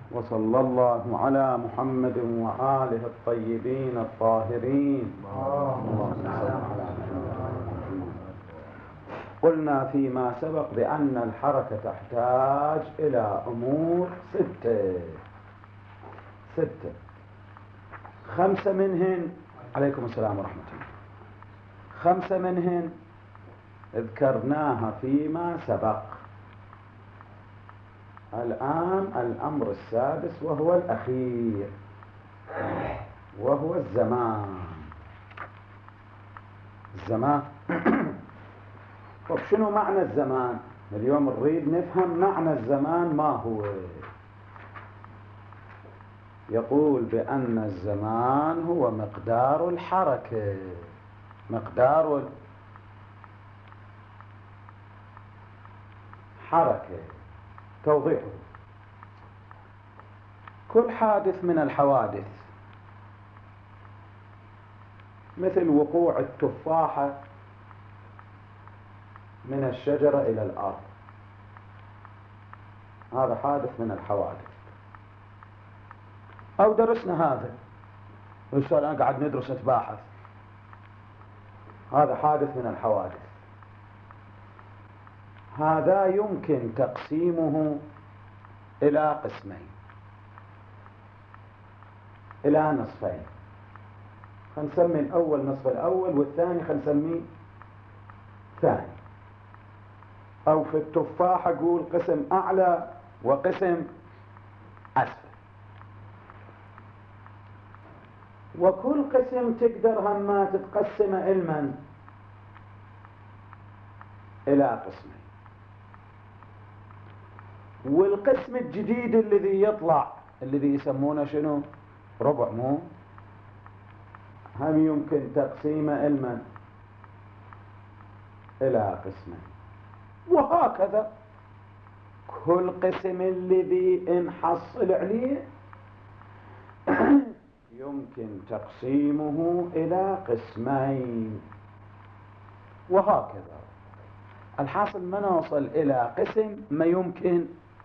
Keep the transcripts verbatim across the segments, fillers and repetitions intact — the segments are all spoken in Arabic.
وصلى الله على محمد وآله الطيبين الطاهرين. اللهم صل على محمد. قلنا فيما سبق بأن الحركة تحتاج إلى أمور ستة ستة خمسة منهن، عليكم السلام ورحمة الله، خمسة منهن ذكرناها فيما سبق. الآن الأمر السادس وهو الأخير، وهو الزمان. الزمان طب شنو معنى الزمان؟ اليوم نريد نفهم معنى الزمان ما هو. يقول بأن الزمان هو مقدار الحركة، مقدار الحركة. توضيحه: كل حادث من الحوادث مثل وقوع التفاحة من الشجرة إلى الأرض، هذا حادث من الحوادث. أو درسنا هذا الآن قاعد ندرس نتباحث، هذا حادث من الحوادث. هذا يمكن تقسيمه إلى قسمين، إلى نصفين. خلينا نسمي الأول نصف الأول والثاني خلينا نسميه ثاني. أو في التفاح أقول قسم أعلى وقسم أسفل، وكل قسم تقدر هما تتقسم علما إلى قسمين. والقسم الجديد الذي يطلع الذي يسمونه شنو؟ ربع، مو هم يمكن تقسيمه علما إلى قسمين. وهكذا كل قسم الذي انحصل عليه يمكن تقسيمه إلى قسمين، وهكذا. الحاصل ما نوصل إلى قسم ما يمكن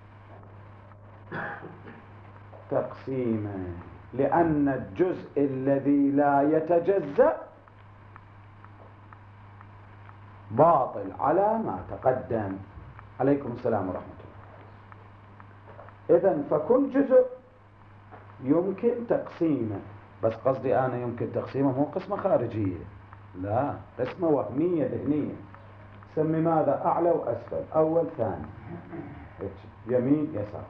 تقسيمه، لأن الجزء الذي لا يتجزأ باطل على ما تقدم. عليكم السلام ورحمة الله. إذن فكل جزء يمكن تقسيمه، بس قصدي أنا يمكن تقسيمه مو قسمة خارجية، لا، قسمة وهمية ذهنية. سمي ماذا؟ أعلى وأسفل، أول ثاني، يمين يسار.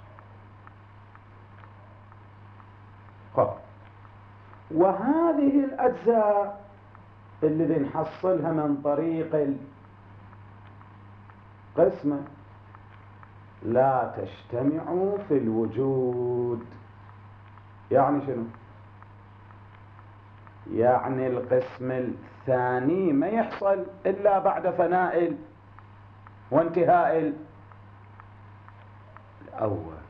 وهذه الأجزاء اللي نحصلها من طريق القسمة لا تجتمع في الوجود. يعني شنو؟ يعني القسم الثاني ما يحصل إلا بعد فناء وانتهاء الأول،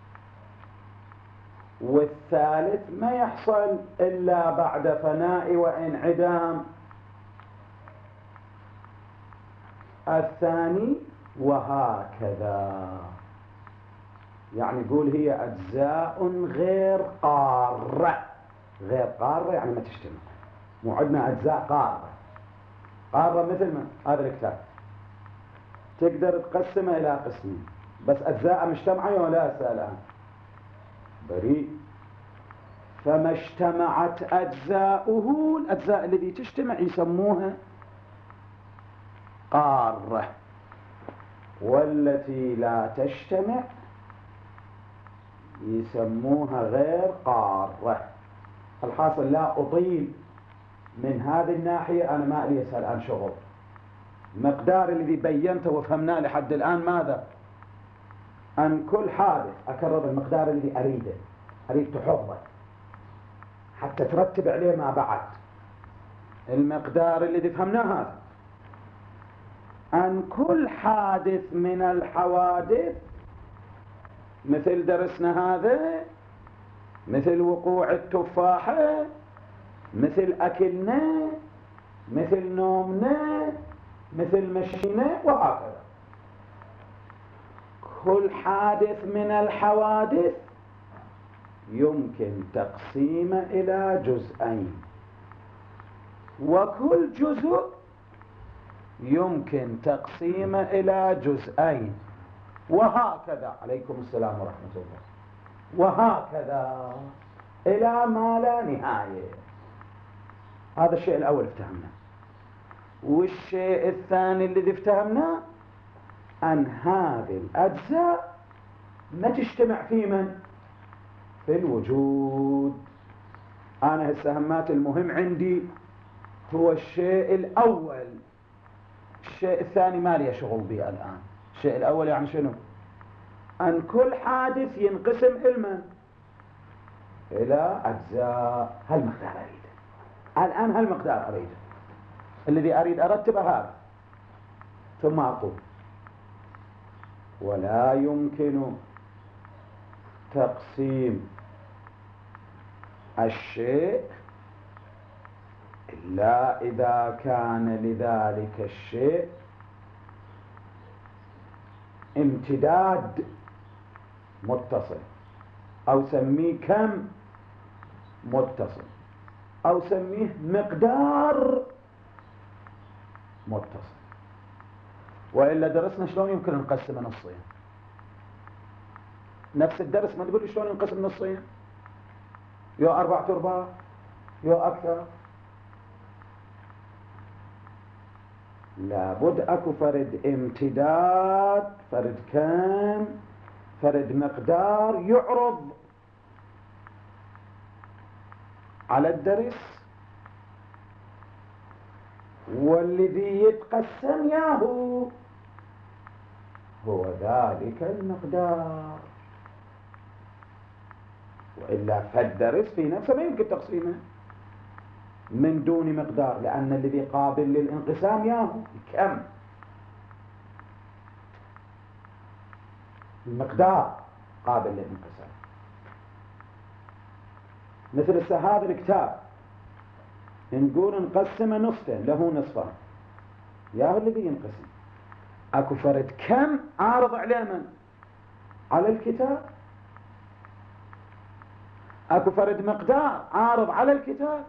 والثالث ما يحصل إلا بعد فناء وانعدام الثاني، وهكذا. يعني يقول هي أجزاء غير قارة. غير قارة يعني ما تجتمع، مو عندنا أجزاء قارة. قارة مثل ما هذا الكتاب تقدر تقسمه إلى قسمين، بس أجزاء مجتمعة ولا سألان بريء. فما اجتمعت أجزاؤه، الأجزاء التي تجتمع يسموها قارة، والتي لا تجتمع يسموها غير قارة. الحاصل لا أطيل من هذه الناحية، أنا ما لي أسأل عن شغل. المقدار الذي بينته وفهمناه لحد الآن ماذا؟ أن كل حادث، أكرر المقدار الذي أريده، أريد تحفظه حتى ترتب عليه ما بعد. المقدار الذي فهمناه هذا، أن كل حادث من الحوادث مثل درسنا هذا، مثل وقوع التفاحة، مثل أكلنا، مثل نومنا، مثل مشينا، وهكذا. كل حادث من الحوادث يمكن تقسيمه إلى جزئين، وكل جزء يمكن تقسيمه إلى جزئين، وهكذا. عليكم السلام ورحمة الله. وهكذا إلى ما لا نهاية. هذا الشيء الأول افتهمناه. والشيء الثاني الذي افتهمناه أن هذه الأجزاء ما تجتمع في من؟ في الوجود. أنا السهمات المهم عندي هو الشيء الأول، الشيء الثاني ما لي شغل به الآن. الشيء الأول يعني شنو؟ أن كل حادث ينقسم إلى إلى أجزاء. هالمقدار أريده الآن، هالمقدار أريده، الذي أريد أرتبه هذا. ثم أقول ولا يمكن تقسيم الشيء إلا إذا كان لذلك الشيء امتداد متصل، أو سميه كم متصل، أو سميه مقدار متصل. وإلا درسنا شلون يمكن نقسم نصين. نفس الدرس ما تقول لي شلون ينقسم نصين، يو أربعة أرباع يو أكثر. لابد أكو فرد امتداد، فرد كم، فرد مقدار يعرض على الدرس، والذي يتقسم ياهو هو ذلك المقدار. وإلا فالدرس في نفسه ما يمكن تقسيمه من دون مقدار، لأن الذي قابل للانقسام ياهو كم، المقدار قابل للانقسام. مثل هذا الكتاب نقول نقسمه نصفين، له نصفان، ياهو الذي ينقسم. اكو فرد كم عارض على من؟ على الكتاب. اكو فرد مقدار عارض على الكتاب.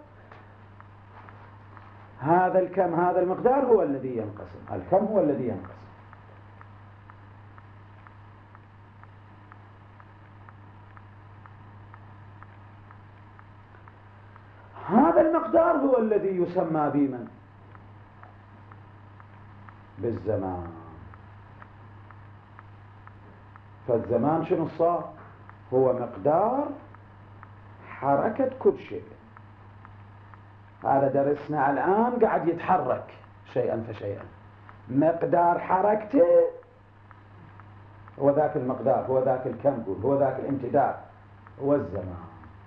هذا الكم، هذا المقدار هو الذي ينقسم، الكم هو الذي ينقسم. هذا المقدار هو الذي يسمى بمن؟ بالزمان. فالزمان شنو صار؟ هو مقدار حركة كل شيء. هذا درسنا الآن قاعد يتحرك شيئا فشيئا، مقدار حركته هو ذاك المقدار، هو ذاك الكم، هو ذاك الامتداد، هو الزمان.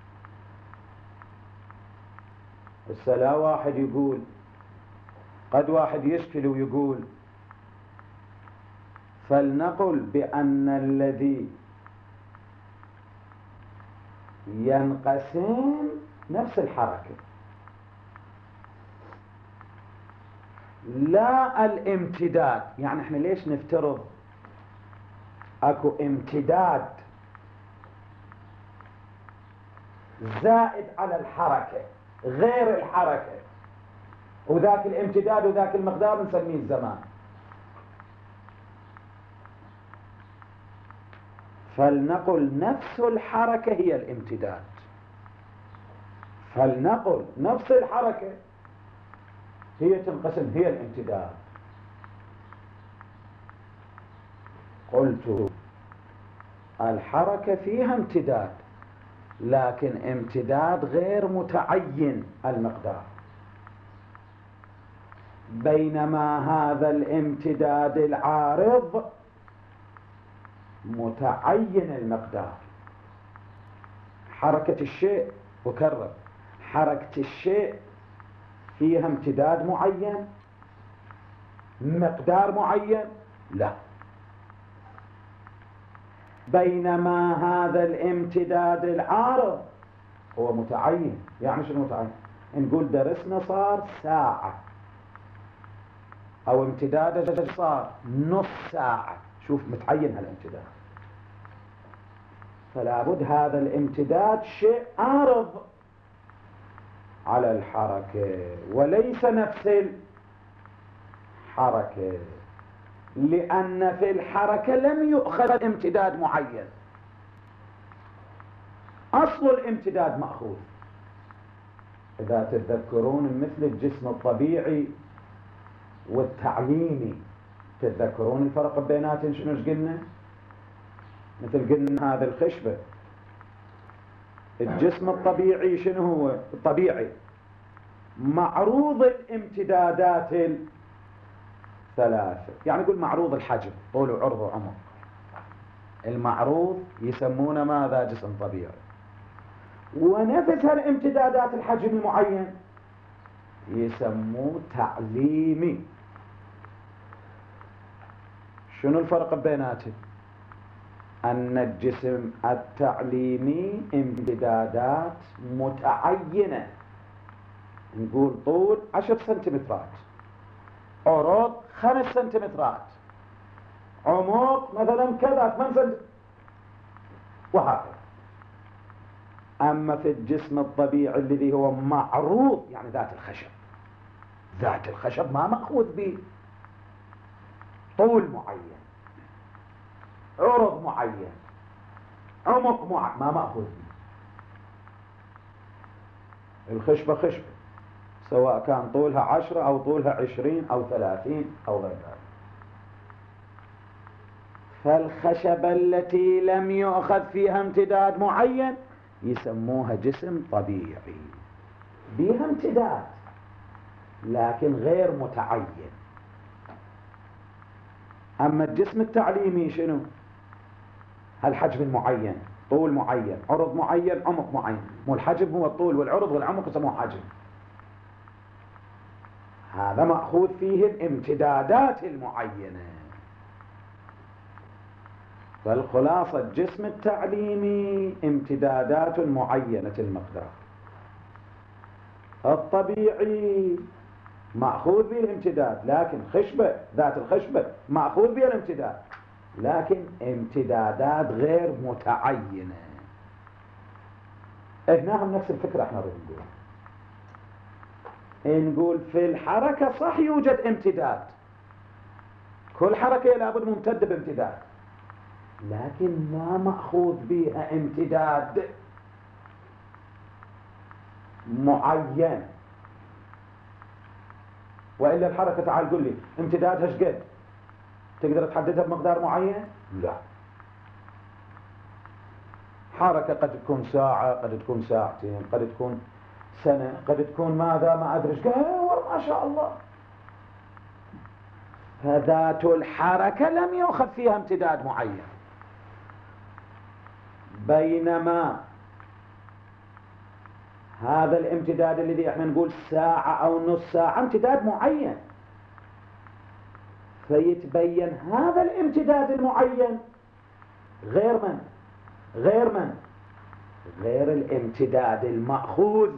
هسه لا واحد يقول، قد واحد يشكل ويقول فلنقل بأن الذي ينقسم نفس الحركة لا الامتداد. يعني احنا ليش نفترض اكو امتداد زائد على الحركة غير الحركة، وذاك الامتداد وذاك المقدار نسميه الزمان. فلنقل نفس الحركة هي الامتداد، فلنقل نفس الحركة هي تنقسم هي الامتداد. قلت الحركة فيها امتداد، لكن امتداد غير متعين المقدار، بينما هذا الامتداد العارض متعين المقدار. حركة الشيء، وكرر، حركة الشيء فيها امتداد معين، مقدار معين؟ لا. بينما هذا الامتداد العارض هو متعين. يعني شنو متعين؟ نقول درسنا صار ساعة، او امتداده صار نص ساعة، شوف متعين هالامتداد. فلا بد هذا الامتداد شيء عارض على الحركة وليس نفس الحركة، لأن في الحركة لم يؤخذ امتداد معين، أصل الامتداد مأخوذ. إذا تتذكرون مثل الجسم الطبيعي والتعليمي، تتذكرون الفرق بيناتهم شنو قلنا؟ مثل قلنا هذا الخشبة، الجسم الطبيعي شنو هو؟ الطبيعي معروض الامتدادات الثلاثة، يعني نقول معروض الحجم، طول وعرض وعمق. المعروض يسمونه ماذا؟ جسم طبيعي. ونفس هالامتدادات الحجم المعين يسموه تعليمي. شنو الفرق بيناتهم؟ أن الجسم التعليمي امتدادات متعينة، نقول طول عشر سنتيمترات، عرض خمس سنتيمترات، عمق مثلا كذا ثمان سنتيمترات، وهكذا. أما في الجسم الطبيعي الذي هو معروض، يعني ذات الخشب، ذات الخشب ما مأخوذ به طول معين، عرض معين، عمق معين، ما مأخوذ به. الخشبة خشبة، سواء كان طولها عشرة أو طولها عشرين أو ثلاثين أو غير ذلك. فالخشبة التي لم يؤخذ فيها امتداد معين يسموها جسم طبيعي، بها امتداد لكن غير متعين. أما الجسم التعليمي شنو؟ الحجم المعين، طول معين، عرض معين، عمق معين. مو الحجم هو الطول والعرض والعمق يسموه حجم، هذا مأخوذ فيه الامتدادات المعينة. فالخلاصة الجسم التعليمي امتدادات معينة المقدار، الطبيعي مأخوذ به الامتداد، لكن خشبة ذات الخشبة مأخوذ به الامتداد لكن امتدادات غير متعينة. هنا هم نفس الفكرة احنا نقول نقول في الحركة صح يوجد امتداد، كل حركة لابد ممتدة بامتداد، لكن ما مأخوذ بها امتداد معين. وإلا الحركة تعال قل لي امتدادها ايش قد؟ تقدر تحددها بمقدار معين؟ لا. حركة قد تكون ساعة، قد تكون ساعتين، قد تكون سنة، قد تكون ماذا ما أدري ايش، ما شاء الله. فذات الحركة لم يؤخذ فيها امتداد معين، بينما هذا الامتداد الذي احنا نقول ساعة أو نص ساعة امتداد معين، فيتبين هذا الامتداد المعين غير من؟ غير من؟ غير الامتداد المأخوذ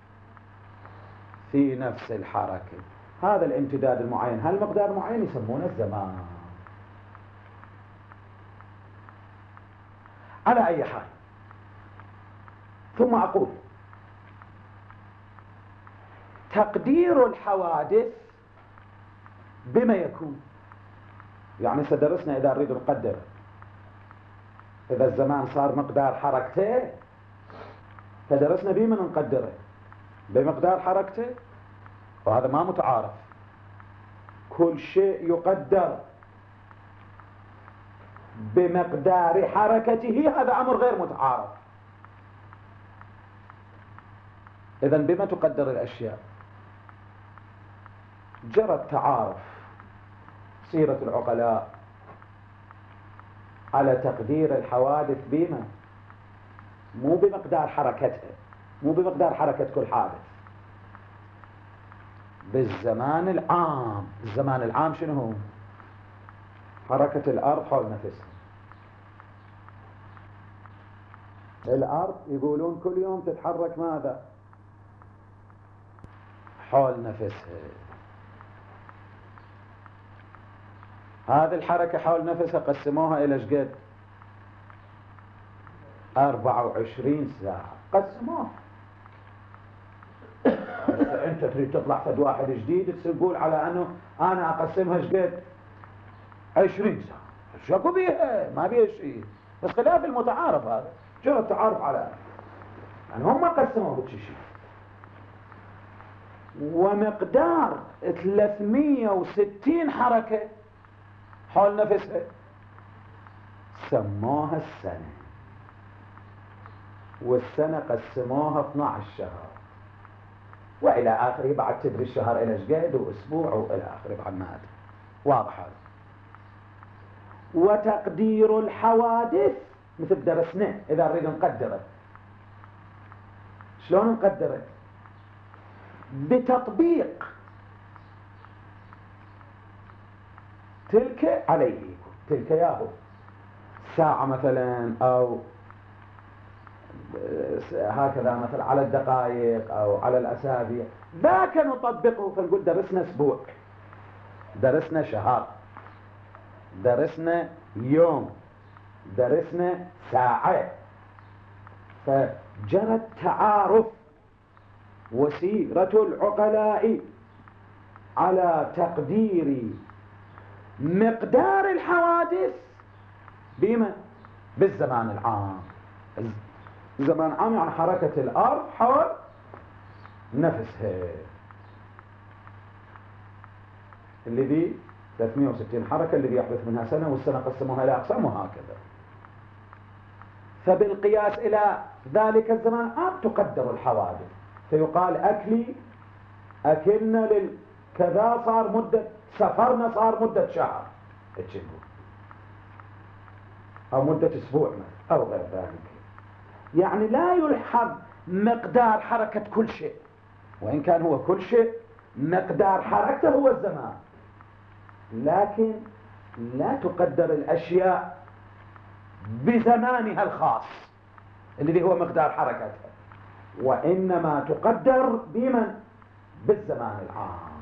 في نفس الحركة. هذا الامتداد المعين هالمقدار معين يسمونه الزمان. على أي حال، ثم أقول تقدير الحوادث بما يكون، يعني سدرسنا إذا نريد نقدر إذا الزمان صار مقدار حركته فدرسنا بما نقدره بمقدار حركته، وهذا ما متعارف. كل شيء يقدر بمقدار حركته هذا أمر غير متعارف. إذن بما تقدر الأشياء؟ جرى التعارف سيرة العقلاء على تقدير الحوادث بما، مو بمقدار حركتها، مو بمقدار حركة كل حادث، بالزمان العام. الزمان العام شنو هو؟ حركة الأرض حول نفسها. الأرض يقولون كل يوم تتحرك ماذا؟ حول نفسها. هذه الحركة حول نفسها قسموها إلى شقد؟ أربعة وعشرين ساعة قسموه. أنت تريد تطلع فد واحد جديد تقول على أنه أنا أقسمها شقد عشرين ساعة، شكو بيها ما بيها شيء، بس خلاف المتعارف هذا جرى التعارف على يعني هم قسموا بكل شيء. ومقدار ثلاثمية وستين حركة حول نفسها سموها السنة، والسنة قسموها اثني عشر شهر وإلى آخره. بعد تدري الشهر إلى شقد وأسبوع وإلى آخره بعد ما هذا واضح هذا. وتقدير الحوادث مثل درسنا إذا نريد نقدره، شلون نقدره؟ بتطبيق تلك عليه، تلك ياهو ساعة مثلا أو هكذا مثلا على الدقائق أو على الأسابيع، ذاك نطبقه. فنقول درسنا أسبوع، درسنا شهر، درسنا يوم، درسنا ساعة. فجرى التعارف وسيرة العقلاء على تقدير مقدار الحوادث بما بالزمان العام. الزمان العام يعني حركة الأرض حول نفسها، اللي ذي ثلاثمية وستين حركة اللي يحدث منها سنة، والسنة قسموها إلى أقسام وهكذا. فبالقياس إلى ذلك الزمان العام تقدر الحوادث، فيقال أكلي أكلنا للكذا صار مدة سفرنا صار مدة شهر أو مدة أسبوع أو غير ذلك. يعني لا يلحظ مقدار حركة كل شيء، وإن كان هو كل شيء مقدار حركته هو الزمان، لكن لا تقدر الأشياء بزمانها الخاص الذي هو مقدار حركتها، وإنما تقدر بمن؟ بالزمان العام،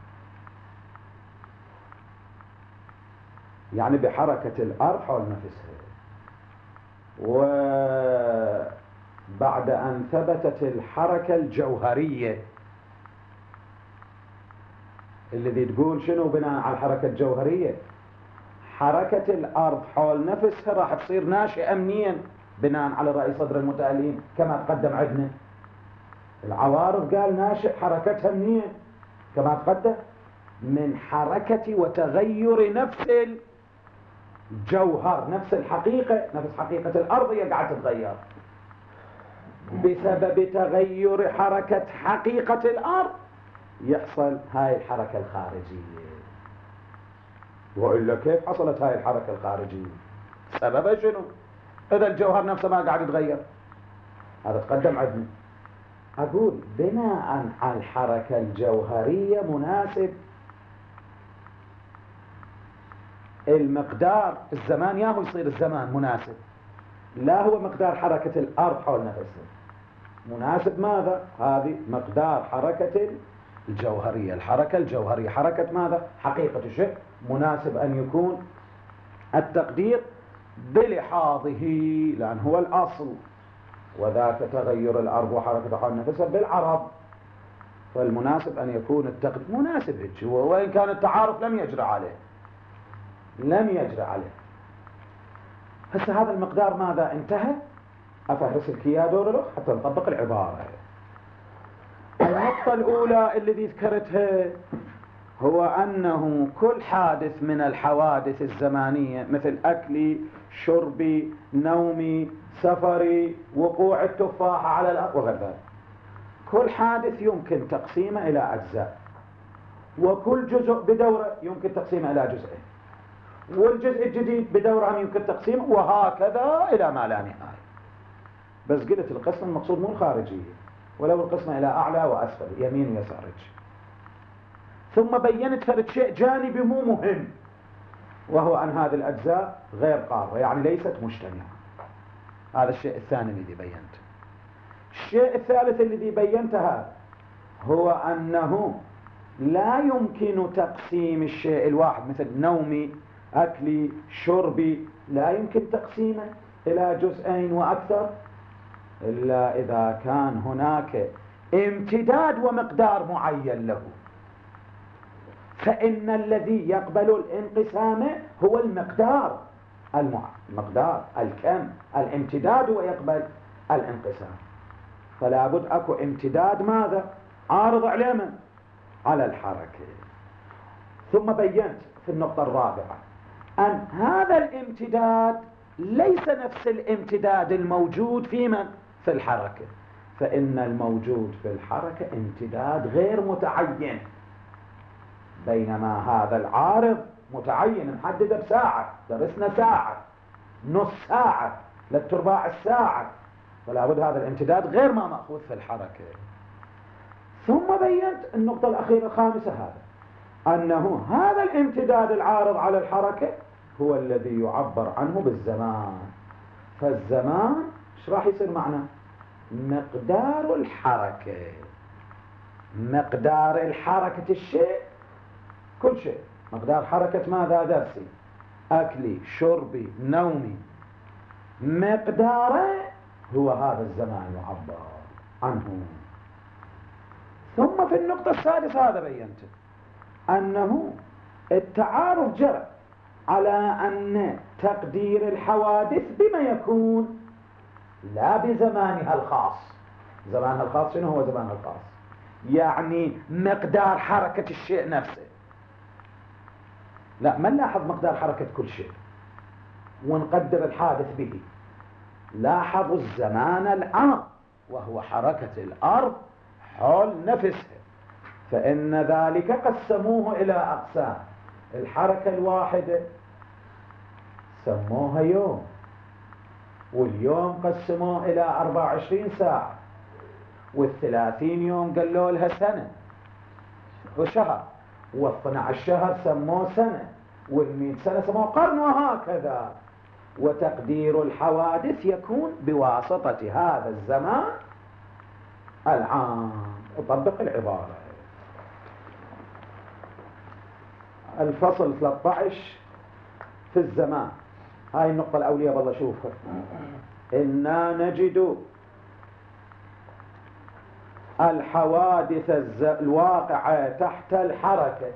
يعني بحركة الأرض حول نفسها. وبعد أن ثبتت الحركة الجوهرية الذي تقول شنو بناء على الحركة الجوهرية؟ حركة الأرض حول نفسها راح تصير ناشئة منين؟ بناء على رأي صدر المتألين كما تقدم عندنا. العوارض قال ناشئ حركتها منين؟ كما تقدم من حركة وتغير نفس الجوهر، نفس الحقيقة، نفس حقيقة الأرض هي قاعدة تتغير بسبب تغير حركة حقيقة الأرض، يحصل هاي الحركة الخارجية. وإلا كيف حصلت هاي الحركة الخارجية؟ سببها شنو؟ إذا الجوهر نفسه ما قاعد يتغير. هذا تقدم عندنا. أقول بناء على الحركة الجوهرية مناسب المقدار الزمان، ياهو يصير الزمان مناسب، لا هو مقدار حركة الأرض حول نفسها. مناسب ماذا؟ هذه مقدار حركة الجوهرية. الحركة الجوهرية حركة ماذا؟ حقيقة الشيء. مناسب أن يكون التقدير بلحاظه لأن هو الأصل، وذاك تغير الأرض وحركة حول نفسها بالعرض. فالمناسب أن يكون التقدير مناسب هيك، وإن كان التعارف لم يجرى عليه لم يجرى عليه. هسه هذا المقدار ماذا انتهى؟ أفهرس الكيا دور حتى نطبق العبارة. النقطة الأولى الذي ذكرتها هو أنه كل حادث من الحوادث الزمانية مثل أكلي، شربي، نومي، سفري، وقوع التفاحة على الأرض وغير ذلك، كل حادث يمكن تقسيمه إلى أجزاء، وكل جزء بدورة يمكن تقسيمه إلى جزئين، والجزء الجديد بدورة يمكن تقسيمه، وهكذا إلى ما لا نهاية. بس قلت القسم المقصود مو الخارجية، ولو القسمة إلى أعلى وأسفل يمين ويسار. ثم بينت فرد شيء جانبي مو مهم، وهو أن هذه الأجزاء غير قارة، يعني ليست مجتمعة. هذا الشيء الثاني الذي بينته. الشيء الثالث الذي بينته هو أنه لا يمكن تقسيم الشيء الواحد مثل نومي، أكلي، شربي، لا يمكن تقسيمه إلى جزئين وأكثر إلا إذا كان هناك امتداد ومقدار معين له، فإن الذي يقبل الانقسام هو المقدار المقدار الكم الامتداد ويقبل الانقسام. فلا بد أكو امتداد ماذا؟ عارض على من؟ على الحركة. ثم بينت في النقطة الرابعة أن هذا الامتداد ليس نفس الامتداد الموجود في من؟ في الحركة، فإن الموجود في الحركة امتداد غير متعين، بينما هذا العارض متعين محددة بساعة، درسنا ساعة، نص ساعة، ثلاث ارباع الساعة، فلا بد هذا الامتداد غير ما مأخوذ في الحركة. ثم بينت النقطة الأخيرة الخامسة هذا أنه هذا الامتداد العارض على الحركة هو الذي يعبر عنه بالزمان. فالزمان ايش راح يصير معنا؟ مقدار الحركة. مقدار الحركة الشيء كل شيء، مقدار حركة ماذا؟ درسي، أكلي، شربي، نومي، مقداره هو هذا الزمان يعبر عنه. ثم في النقطة السادسة هذا بينت أنه التعارف جرى على أن تقدير الحوادث بما يكون لا بزمانها الخاص. زمانها الخاص شنو هو زمانها الخاص؟ يعني مقدار حركة الشيء نفسه. لا، ما نلاحظ مقدار حركة كل شيء ونقدر الحادث به، لاحظوا الزمان العام وهو حركة الأرض حول نفسها، فإن ذلك قسموه إلى أقسام. الحركة الواحدة سموها يوم، واليوم قسموه إلى أربعة وعشرين ساعة، والثلاثين يوم قالوا لها سنة وشهر، واثنى عشر شهر سموه سنة، والمئة سنة سموه قرن، وهكذا. وتقدير الحوادث يكون بواسطة هذا الزمان العام. أطبق العبارة. الفصل ثلاثة عشر في الزمان، هاي النقطة الأولية بالله شوفها. إنا نجد الحوادث الواقعة تحت الحركة.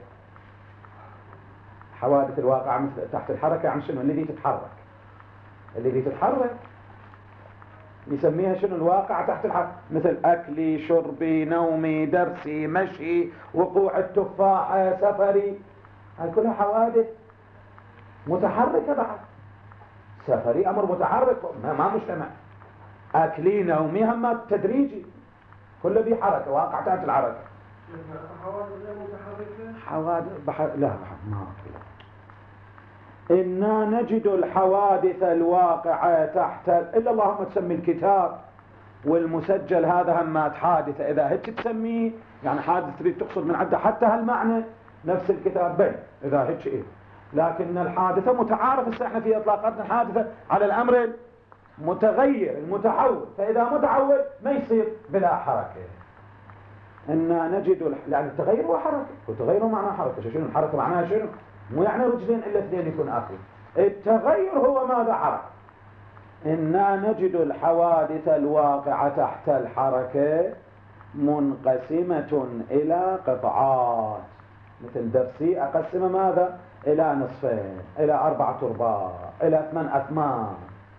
حوادث الواقعة مثل تحت الحركة عن شنو؟ الذي تتحرك، الذي تتحرك يسميها شنو؟ الواقع تحت الحركة، مثل أكلي، شربي، نومي، درسي، مشي، وقوع التفاحة، سفري، هاي كلها حوادث متحركة. بعد سفري أمر متحرك ما مجتمع، أكلي، نومي هم تدريجي، كله في حركة، واقع تحت الحركة. حوادث غير متحركة؟ حوادث بحر لا بحر ما أكل. إنا نجد الحوادث الواقعة تحت إلا اللهم تسمي الكتاب والمسجل هذا همات حادثة، إذا هيك تسميه يعني حادث تريد تقصد من عنده حتى هالمعنى نفس الكتاب بين إذا هيك إيه. لكن الحادثة متعارف هسه احنا في إطلاقاتنا الحادثة على الأمر المتغير المتحول، فإذا متحول ما يصير بلا حركة. إنا نجد الح... لأن التغير هو حركة، والتغير هو معناه حركة. شنو الحركة معناها؟ شنو؟ مو يعني رجلين إلا اثنين يكون أخي. التغير هو ماذا؟ حركة. إنا نجد الحوادث الواقعة تحت الحركة منقسمة إلى قطعات، مثل درسي أقسم ماذا؟ إلى نصفين، إلى أربعة أرباع، إلى ثمان أثمان،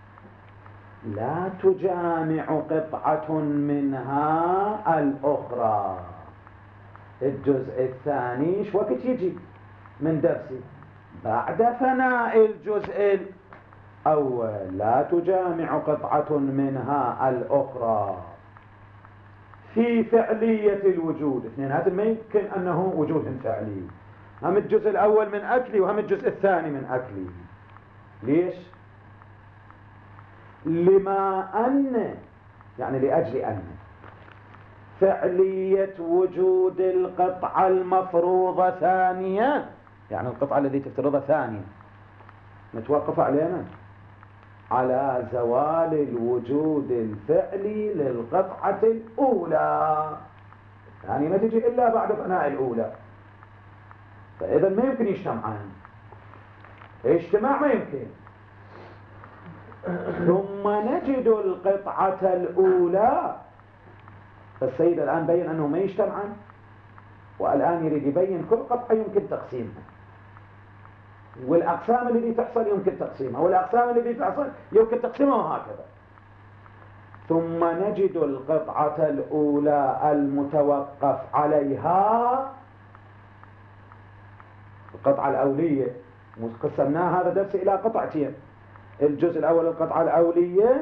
لا تجامع قطعة منها الأخرى. الجزء الثاني شو وقت يجي من درسي؟ بعد فناء الجزء الأول. لا تجامع قطعة منها الأخرى في فعلية الوجود. اثنين هذا ما يمكن أنه وجود فعلي. هم الجزء الأول من أكلي وهم الجزء الثاني من أكلي. ليش؟ لما أن يعني لأجل أن فعلية وجود القطعة المفروضة ثانيا، يعني القطعة التي تفترضها ثانيا نتوقف علينا على زوال الوجود الفعلي للقطعة الأولى، يعني ما تجي إلا بعد فناء الأولى. فإذا ما يمكن يجتمعان، اجتماع ما يمكن. ثم نجد القطعة الأولى. فالسيد الآن بين أنه ما يجتمعان، والآن يريد يبين كل قطعة يمكن تقسيمها، والأقسام التي تحصل يمكن تقسيمها، والأقسام التي تحصل يمكن تقسيمها، وهكذا. ثم نجد القطعة الأولى المتوقف عليها، القطعة الأولية قسمناها هذا درس إلى قطعتين. الجزء الأول القطعة الأولية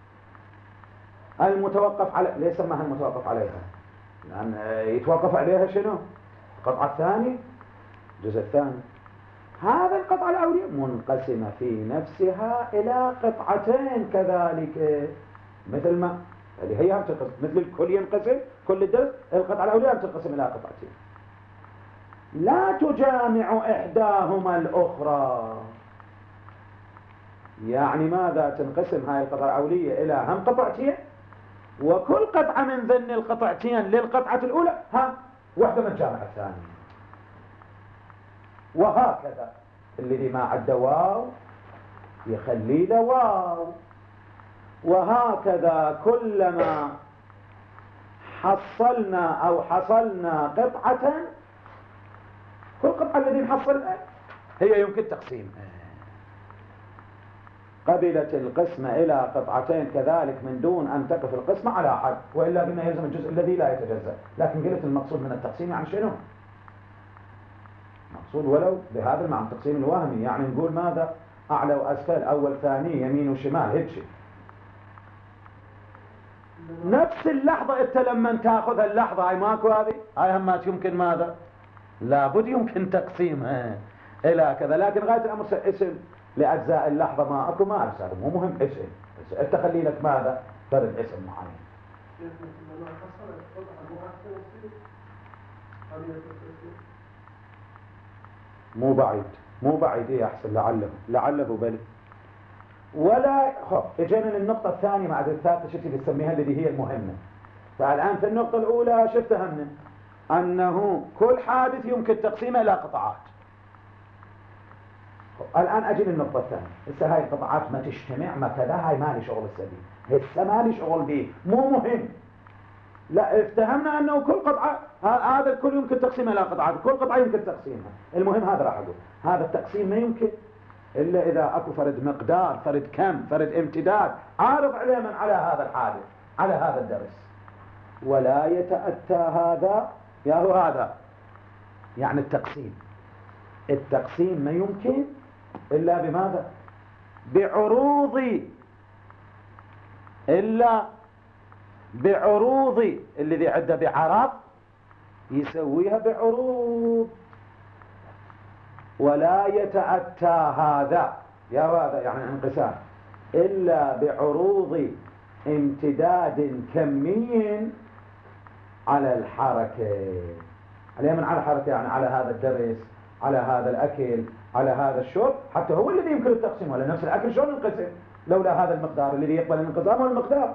المتوقف على، ليس سماها المتوقف عليها لأن يتوقف عليها شنو؟ القطعة الثانية، الجزء الثاني. هذا القطعة الأولية منقسمة في نفسها إلى قطعتين كذلك، مثل ما اللي هي مثل الكل ينقسم، كل الدرس القطعة الأولية تنقسم إلى قطعتين، لا تجامع إحداهما الأخرى. يعني ماذا؟ تنقسم هاي القطعة الأولية إلى هم قطعتين، وكل قطعة من ذن القطعتين للقطعة الأولى ها واحدة من جامع الثانية، وهكذا. الذي ما عد واو يخلي له واو، وهكذا كلما حصلنا أو حصلنا قطعة، كل قطعة الذي نحصلها هي يمكن تقسيمها. قبلت القسمة إلى قطعتين كذلك من دون أن تقف القسمة على حد، وإلا بما يلزم الجزء الذي لا يتجزأ. لكن قلت المقصود من التقسيم يعني شنو؟ مقصود ولو بهذا المعنى التقسيم الوهمي، يعني نقول ماذا؟ أعلى وأسفل، أول ثاني، يمين وشمال، هيك شيء. نفس اللحظة أنت لما تأخذ اللحظة هاي ماكو هذه، هاي همات يمكن ماذا؟ لابد يمكن تقسيمها إلى كذا. لكن غاية الأمر اسم لأجزاء اللحظة ما أكو، ما أرسل، مو مهم اسم، أنت خلي لك ماذا؟ فرد اسم معين. مو بعيد، مو بعيد، إيه أحسن، لعله لعله بل. ولا خب اجينا للنقطة الثانية مع الثالثة، شفتي بنسميها الذي هي المهمة. فالآن في النقطة الأولى شفت همنا أنه كل حادث يمكن تقسيمه إلى قطعات. الآن أجي للنقطة الثانية. هسه هاي القطعات ما تجتمع ما كذا، هاي مالي شغل السبيل، هسه مالي شغل به، مو مهم. لا، افتهمنا أنه كل قطعة هذا الكل يمكن تقسيمه إلى قطعات، كل قطعة يمكن تقسيمها. المهم هذا راح أقول هذا التقسيم ما يمكن إلا إذا أكو فرد مقدار، فرد كم، فرد امتداد عارض عليه من على هذا الحادث، على هذا الدرس. ولا يتأتى هذا يا هو هذا، يعني التقسيم التقسيم ما يمكن إلا بماذا؟ بعروض، إلا بعروض. الذي عنده بعرض يسويها بعروض. ولا يتأتى هذا يا هذا يعني انقسام إلا بعروض امتداد كمي على الحركة. عليه من على الحركة يعني على هذا الدرس، على هذا الأكل، على هذا الشرب. حتى هو الذي يمكن التقسيم، ولا نفس الأكل شلون ينقسم لولا هذا المقدار الذي يقبل الانقسام والمقدار.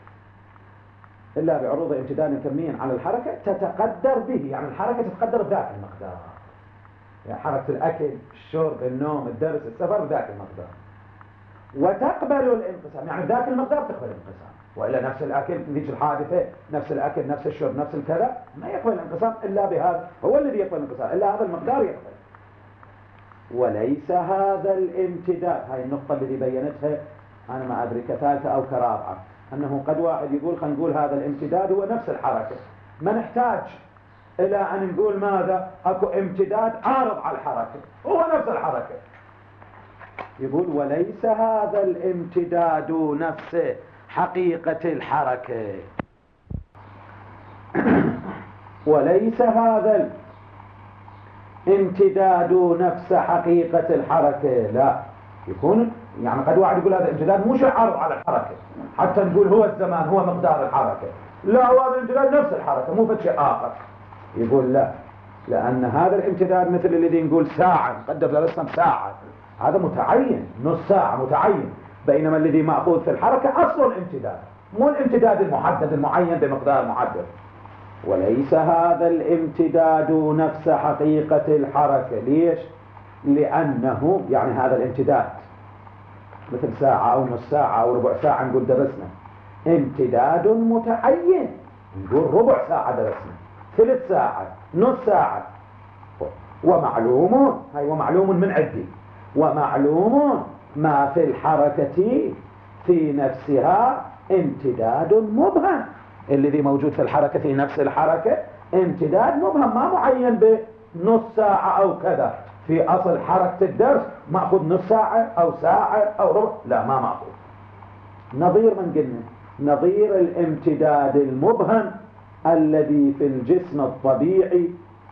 إلا بعروض امتداد كمي على الحركة تتقدر به، يعني الحركة تتقدر بذاك المقدار، يعني حركة الأكل، الشرب، النوم، الدرس، السفر بذاك المقدار. وتقبل الانقسام، يعني بذاك المقدار تقبل الانقسام. وإلا نفس الأكل ذيك الحادثة، نفس الأكل، نفس الشرب، نفس الكذا، ما يقبل الانقسام إلا بهذا، هو الذي يقبل الانقسام، إلا هذا المقدار يقبل. وليس هذا الامتداد، هاي النقطة التي بينتها أنا ما أدري كثالثة أو كرابعة، أنه قد واحد يقول خلينا نقول هذا الامتداد هو نفس الحركة، ما نحتاج إلى أن نقول ماذا؟ أكو امتداد عارض على الحركة، هو نفس الحركة. يقول وليس هذا الامتداد نفسه حقيقة الحركة. وليس هذا الامتداد نفس حقيقة الحركة، لا. يكون يعني قد واحد يقول هذا الامتداد مو شيء عارض على الحركة حتى نقول هو الزمان هو مقدار الحركة، لا، هو هذا الامتداد نفس الحركة مو شيء آخر. يقول لا، لأن هذا الامتداد مثل الذي نقول ساعة، نقدر لرسم ساعة، هذا متعين، نص ساعة متعين، بينما الذي مأخوذ في الحركة أصل الامتداد، مو الامتداد المحدد المعين بمقدار محدد. وليس هذا الامتداد نفس حقيقة الحركة. ليش؟ لأنه يعني هذا الامتداد مثل ساعة أو نص ساعة أو ربع ساعة نقول درسنا. امتداد متعين نقول ربع ساعة درسنا، ثلث ساعة، نص ساعة. ومعلوم، هاي ومعلوم من عندي، ومعلوم ما في الحركة في نفسها امتداد مبهم. الذي موجود في الحركة في نفس الحركة امتداد مبهم، ما معين بنص ساعة أو كذا. في أصل حركة الدرس مأخذ نص ساعة أو ساعة أو ربع، لا ما مأخذ. نظير من قلنا، نظير الامتداد المبهم الذي في الجسم الطبيعي.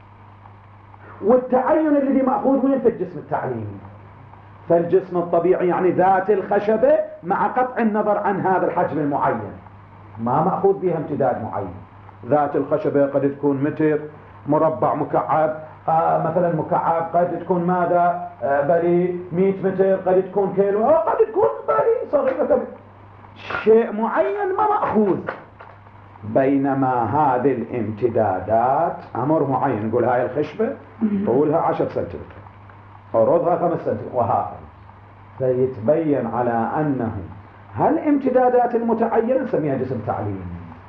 والتعين الذي مأخوذ وين؟ في الجسم التعليمي. فالجسم الطبيعي يعني ذات الخشبة مع قطع النظر عن هذا الحجم المعين، ما مأخوذ بها امتداد معين. ذات الخشبة قد تكون متر مربع مكعب، آه مثلا مكعب قد تكون ماذا آه بلي مئة متر، قد تكون كيلو، أو قد تكون بلي صغيرة، شيء معين ما مأخوذ. بينما هذه الامتدادات أمر معين، نقول هاي الخشبة طولها عشر سنتيمتر، عرضها خمس سنتيمتر، وهكذا. فيتبين على أنه هالامتدادات المتعينة نسميها جسم تعليمي،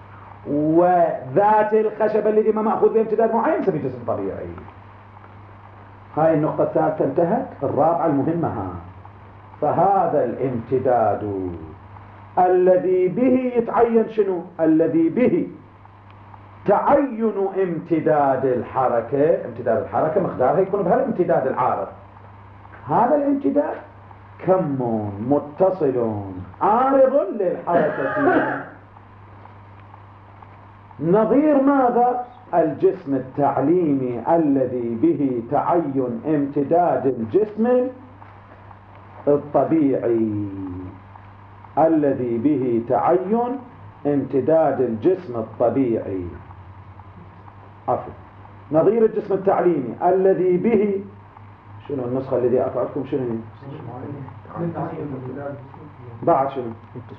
وذات الخشبة الذي ما مأخوذ بامتداد معين نسميه جسم طبيعي. هاي النقطة الثالثة انتهت. الرابعة المهمة ها، فهذا الامتداد الذي به يتعين شنو؟ الذي به تعين امتداد الحركة. امتداد الحركة مقدارها يكون بهالامتداد العارض. هذا الامتداد كم متصل عارض للحركة، نظير ماذا؟ الجسم التعليمي الذي به تعين امتداد الجسم الطبيعي، الذي به تعين امتداد الجسم الطبيعي. عفوا، نظير الجسم التعليمي الذي به شنو النسخة الذي أعطيتكم؟ شنو هي؟ بعد شنو؟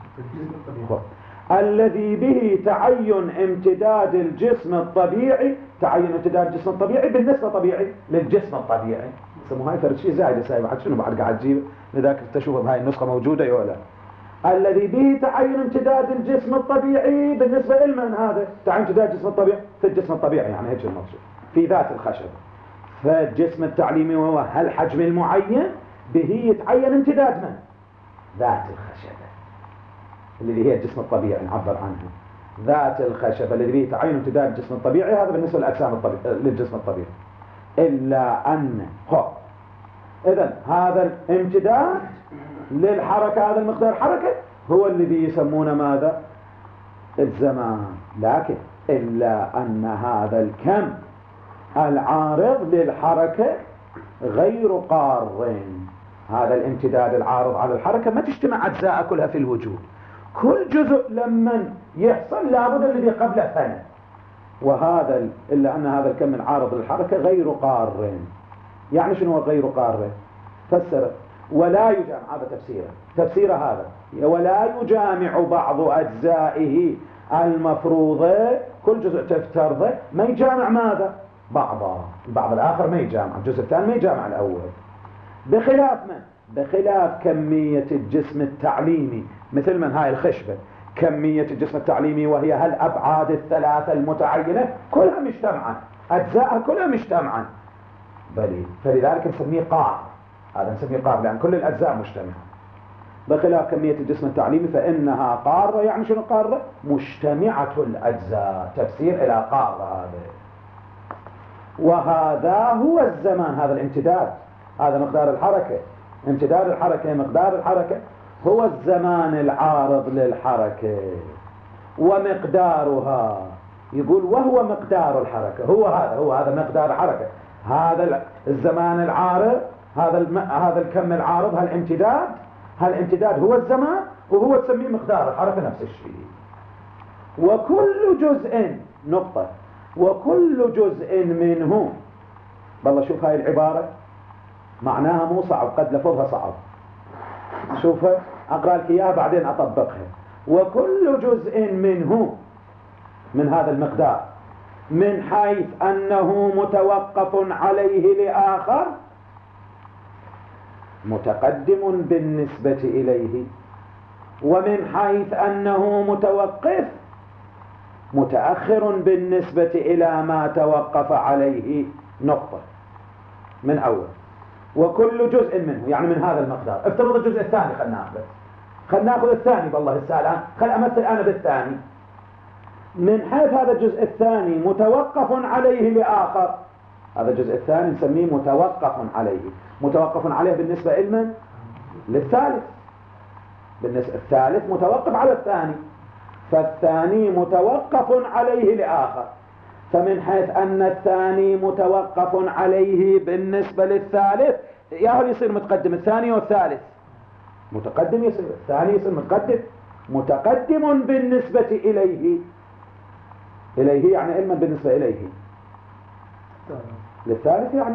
الذي به تعين امتداد الجسم الطبيعي. تعين امتداد الجسم الطبيعي بالنسبة طبيعي للجسم الطبيعي. سموها هاي فرد شيء زايد سايب بعد شنو بعد قاعد تجيب، لذلك تشوفها بهاي النسخة موجودة يولا. الذي به تعين امتداد الجسم الطبيعي بالنسبة لمن هذا؟ تعين امتداد الجسم الطبيعي في الجسم الطبيعي، يعني هيك المقصود في ذات الخشب. فالجسم التعليمي وهو هالحجم المعين به يتعين امتداد من؟ ذات الخشبة الذي هي الجسم الطبيعي نعبر عنها. ذات الخشبة الذي به تعين امتداد الجسم الطبيعي، هذا بالنسبة للأجسام الطبيعي للجسم الطبيعي. إلا أن هو إذن هذا الامتداد للحركة، هذا المقدار حركة هو الذي يسمونه ماذا؟ الزمان. لكن إلا أن هذا الكم العارض للحركة غير قار. هذا الامتداد العارض على الحركة ما تجتمع أجزاء كلها في الوجود، كل جزء لما يحصل لابد الذي قبله ثاني. وهذا إلا أن هذا الكم العارض للحركة غير قار. يعني شنو غير قار؟ فسر ولا يجامع، هذا تفسيره تفسير هذا، ولا يجامع بعض أجزائه المفروضة، كل جزء تفترضه ما يجامع ماذا؟ بعضا، البعض الآخر ما يجامع، الجزء الثاني ما يجامع الأول. بخلاف من؟ بخلاف كمية الجسم التعليمي، مثل من هاي الخشبة، كمية الجسم التعليمي وهي هالأبعاد الثلاثة المتعينة كلها مجتمعة، أجزائها كلها مجتمعة، بلي فلذلك نسميه قار. هذا نسميه قار لأن كل الأجزاء مجتمعة. بخلاف كمية الجسم التعليمي فإنها قارة. يعني شنو قارة؟ مجتمعة الأجزاء، تفسير إلى قارة هذا. وهذا هو الزمان، هذا الامتداد، هذا مقدار الحركة، امتداد الحركة مقدار الحركة هو الزمان العارض للحركة. ومقدارها يقول وهو مقدار الحركة، هو هذا هو هذا مقدار الحركة، هذا الزمان العارض، هذا الم... هذا الكم العارض، هالامتداد، هالامتداد هو الزمان، وهو تسميه مقدار الحركة نفس الشيء. وكل جزء نقطة وكل جزء منه، بالله شوف هاي العبارة معناها مو صعب، قد لفظها صعب، شوفها أقرأ لك إياها بعدين أطبقها. وكل جزء منه من هذا المقدار من حيث أنه متوقف عليه لآخر متقدم بالنسبة إليه، ومن حيث أنه متوقف متأخر بالنسبة إلى ما توقف عليه نقطة من أول. وكل جزء منه يعني من هذا المقدار. افترض الجزء الثاني، خلنا ناخذ خلنا ناخذ الثاني بالله السائل الآن، خل أمثل أنا بالثاني. من حيث هذا الجزء الثاني متوقف عليه لآخر، هذا الجزء الثاني نسميه متوقف عليه. متوقف عليه بالنسبة لمن؟ للثالث. بالنسبة الثالث متوقف على الثاني، فالثاني متوقف عليه لآخر. فمن حيث أن الثاني متوقف عليه بالنسبة للثالث، ياهو يصير متقدم الثاني والثالث متقدم، يصير الثاني يصير متقدم. متقدم بالنسبة إليه، إليه يعني علما بالنسبة إليه للثالث يعني.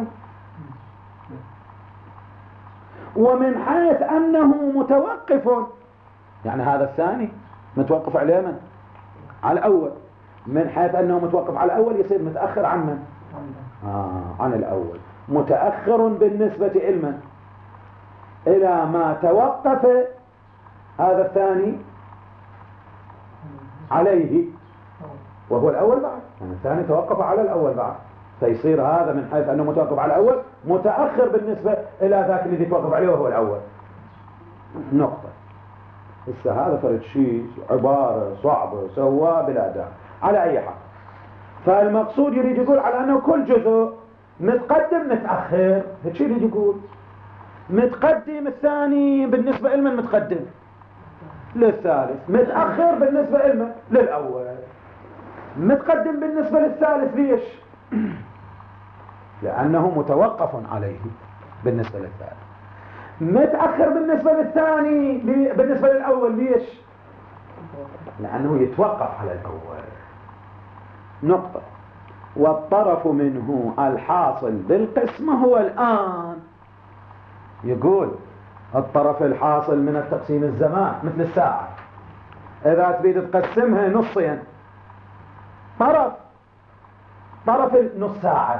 ومن حيث أنه متوقف يعني هذا الثاني متوقف على من؟ على الأول. من حيث أنه متوقف على الأول يصير متأخر عن من؟ آه عن الأول. متأخر بالنسبة إلى إلى ما توقف هذا الثاني عليه، وهو الأول بعد، يعني الثاني توقف على الأول بعد، فيصير هذا من حيث أنه متوقف على الأول متأخر بالنسبة إلى ذاك الذي توقف عليه وهو الأول. نقطة. هسه هذا فرد شيء عبارة صعبة سواء بلا داعي على أي حال. فالمقصود يريد يقول على أنه كل جزء متقدم متأخر، هيك يريد يقول. متقدم الثاني بالنسبة لمن؟ متقدم للثالث. متأخر بالنسبة لمن؟ للأول. متقدم بالنسبة للثالث ليش؟ لأنه متوقف عليه بالنسبة للثالث. متأخر بالنسبة للثاني بالنسبة للأول ليش؟ لأنه يتوقف على الأول. نقطة. والطرف منه الحاصل بالقسمة هو الآن. يقول الطرف الحاصل من التقسيم الزمان مثل الساعة، إذا تريد تقسمها نصين، طرف طرف النص ساعة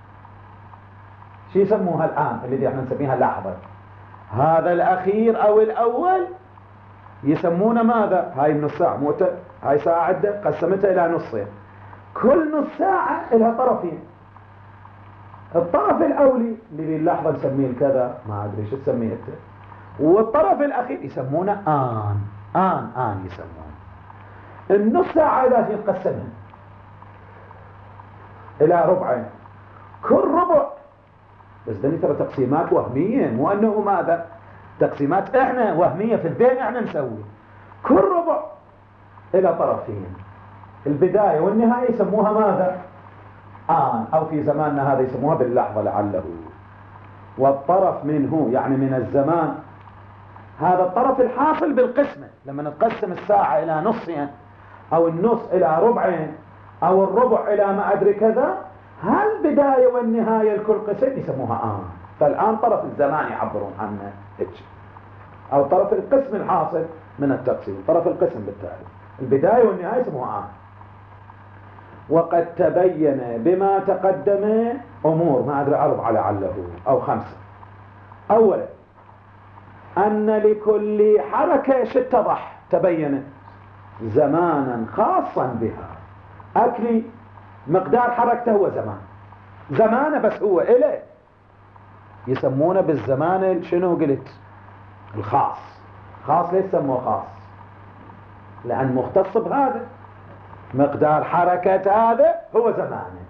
شو يسموها الآن اللي احنا نسميها لحظة؟ هذا الأخير أو الأول يسمونه ماذا؟ هاي النص ساعة، مو هاي ساعة عدة قسمتها إلى نصين، كل نص ساعة لها طرفين. الطرف الأولي اللي اللحظة نسميه الكذا، ما أدري شو تسميه أنت، والطرف الأخير يسمونه آن آن آن يسمونه. النص ساعة إذا تقسمها إلى ربعين، كل ربع، بس دني ترى تقسيمات وهمية، مو أنه ماذا تقسيمات إحنا وهمية في الذهن إحنا نسوي. كل ربع إلى طرفين، البداية والنهاية يسموها ماذا؟ آن، أو في زماننا هذا يسموها باللحظة لعله. والطرف منه يعني من الزمان، هذا الطرف الحاصل بالقسمة. لما نقسم الساعة إلى نصين أو النص إلى ربعين أو الربع إلى ما أدري كذا، هالبداية والنهاية الكل قسم يسموها آن. فالآن طرف الزمان يعبرون عنه إيش، أو طرف القسم الحاصل من التقسيم، طرف القسم بالتالي البداية والنهاية يسموها آن. وقد تبين بما تقدم أمور ما أدري أربعة لعله أو خمسة. أولا أن لكل حركة شو اتضح تبين زمانا خاصا بها. أكلي مقدار حركته هو زمان، زمانه بس هو إله، يسمونه بالزمان شنو قلت؟ الخاص. خاص ليش سموه خاص؟ لأن مختص بهذا، مقدار حركة هذا هو زمانه.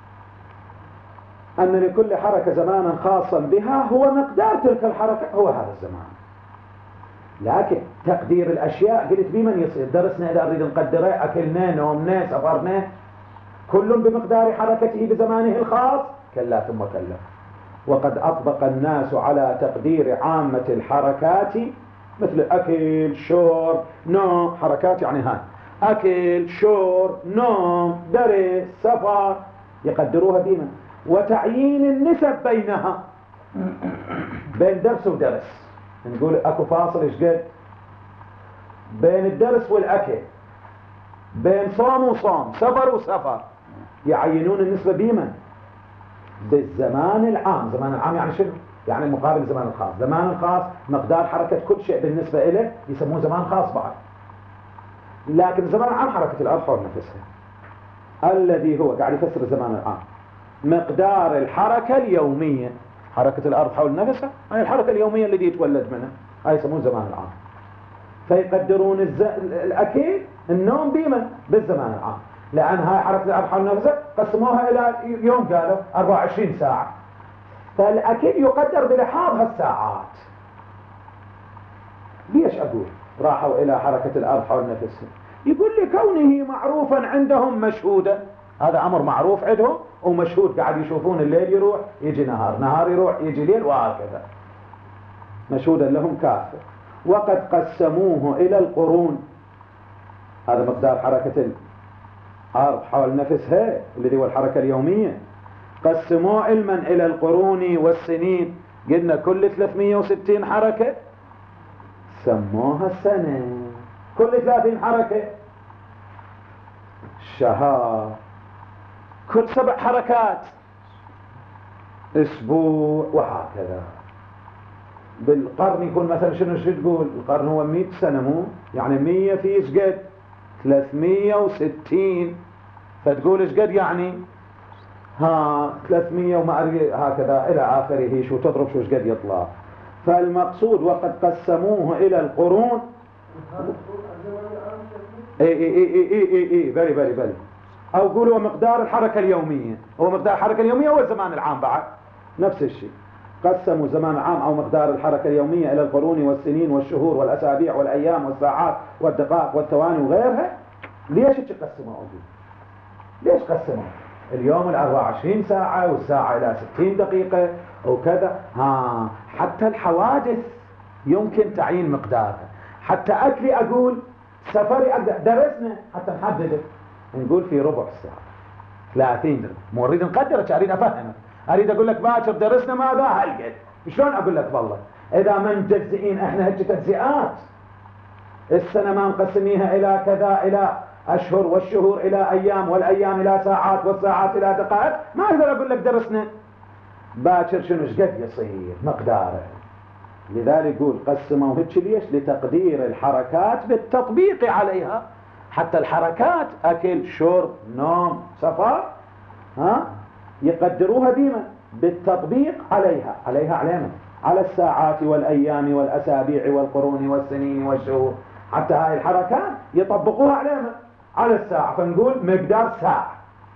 أن لكل حركة زمانا خاصا بها، هو مقدار تلك الحركة هو هذا الزمان. لكن تقدير الأشياء قلت بمن يصير؟ درسنا إذا نريد نقدره، أكلنا نومنا سفرنا كل بمقدار حركته بزمانه الخاص، كلا ثم كلا. وقد أطبق الناس على تقدير عامة الحركات مثل أكل شرب نوم، حركات يعني هاي أكل شرب نوم درس سفر، يقدروها ديما. وتعيين النسب بينها، بين درس ودرس، نقول اكو فاصل ايش قد بين الدرس والأكل، بين صوم وصوم، سفر وسفر، يعينون النسبة بيمن؟ بالزمان العام. زمان العام يعني شنو؟ يعني مقابل زمان الخاص. زمان الخاص مقدار حركة كل شيء بالنسبة إليه يسموه زمان خاص بعد. لكن زمان العام حركة الأرض حول نفسها، الذي هو قاعد يفسر الزمان العام مقدار الحركة اليومية. حركة الأرض حول نفسها هاي الحركة اليومية التي يتولد منها، هاي يسمون زمان العام. فيقدرون الز... الأكيد النوم بيمن بالزمان العام، لأن هاي حركة الأرض حول نفسها قسموها إلى يوم قالوا أربعة وعشرين ساعة، فالأكيد يقدر بلحاظ هالساعات. ليش أقول راحوا إلى حركة الأرض حول نفسها؟ يقول لي كونه معروفا عندهم مشهودا، هذا أمر معروف عندهم ومشهود، قاعد يشوفون الليل يروح يجي نهار، نهار يروح يجي ليل، وهكذا مشهودا لهم كافر. وقد قسموه إلى القرون، هذا مقدار حركة الأرض حول نفسها الذي هو الحركة اليومية. قسموه علما إلى القرون والسنين، قلنا كل ثلاثمئة وستين حركة سموها السنة، كل ثلاثين حركة شهر، كل سبع حركات اسبوع، وهكذا. بالقرن يكون مثلا شنو شو تقول؟ القرن هو مئة سنة، مو يعني مية في ايش قد؟ ثلاثمئة وستين، فتقول ايش قد يعني؟ ها ثلاثمئة وما ادري هكذا الى اخره، شو تضرب شو ايش قد يطلع. فالمقصود وقد قسموه الى القرون. اي اي اي اي اي اي بري بري بري او قولوا مقدار الحركة اليومية، هو مقدار الحركة اليومية هو الزمان العام بعد نفس الشيء. قسموا زمان العام او مقدار الحركة اليومية الى القرون والسنين والشهور والاسابيع والايام والساعات والدقائق والثواني وغيرها. ليش تقسموا؟ ليش قسموا؟ اليوم ال أربعة وعشرين ساعة والساعة الى ستين دقيقة وكذا. ها حتى الحوادث يمكن تعيين مقدارها، حتى اكلي اقول سفري أقدر درسنا حتى نحدده، نقول في ربع ساعة ثلاثين دقيقة، مو اريد نقدرك، اريد افهمك، اريد اقول لك باكر درسنا ماذا هالقد، شلون اقول لك والله اذا ما مجزئين احنا هيك تجزئات. السنة ما مقسميها الى كذا، الى اشهر والشهور الى ايام والايام الى ساعات والساعات الى دقائق، ما اقدر اقول لك درسنا باكر شنو ايش قد يصير مقداره. لذلك يقول قسموا هيك ليش؟ لتقدير الحركات بالتطبيق عليها، حتى الحركات اكل شرب نوم سفر ها يقدروها ديما بالتطبيق عليها، عليها علينا على الساعات والايام والاسابيع والقرون والسنين والشهور، حتى هاي الحركات يطبقوها علينا على الساعة، فنقول مقدار ساعة،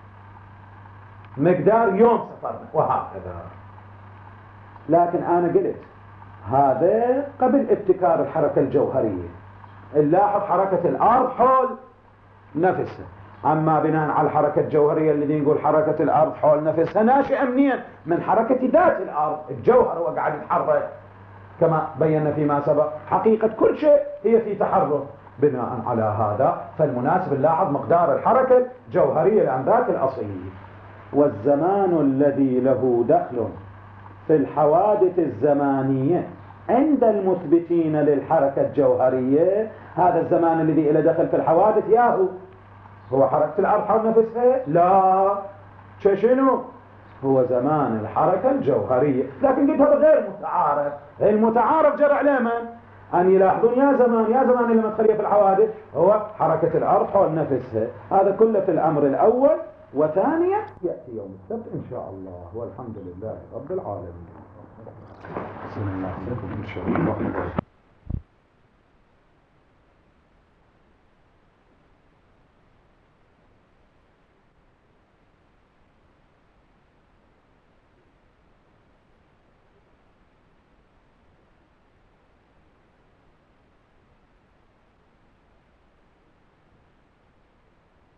مقدار يوم سفرنا وهكذا. لكن انا قلت هذا قبل ابتكار الحركة الجوهرية. نلاحظ حركة الأرض حول نفسها، أما بناء على الحركة الجوهرية الذي نقول حركة الأرض حول نفسها ناشئة منين؟ من حركة ذات الأرض، الجوهر هو قاعد يتحرك كما بينا فيما سبق. حقيقة كل شيء هي في تحرك. بناء على هذا فالمناسب نلاحظ مقدار الحركة الجوهرية لأن ذاك الأصيل. والزمان الذي له دخل في الحوادث الزمانية عند المثبتين للحركة الجوهرية، هذا الزمان الذي له دخل في الحوادث ياهو هو حركة الأرض حول نفسها؟ لا، شنو؟ هو زمان الحركة الجوهرية. لكن قلت هذا غير متعارف. المتعارف جرى عليه من؟ أن يلاحظون يا زمان يا زمان اللي مدخلية في الحوادث هو حركة الأرض حول نفسها. هذا كله في الأمر الأول. وثانيا يأتي يوم السبت إن شاء الله، والحمد لله رب العالمين. بسم الله عليكم إن شاء الله.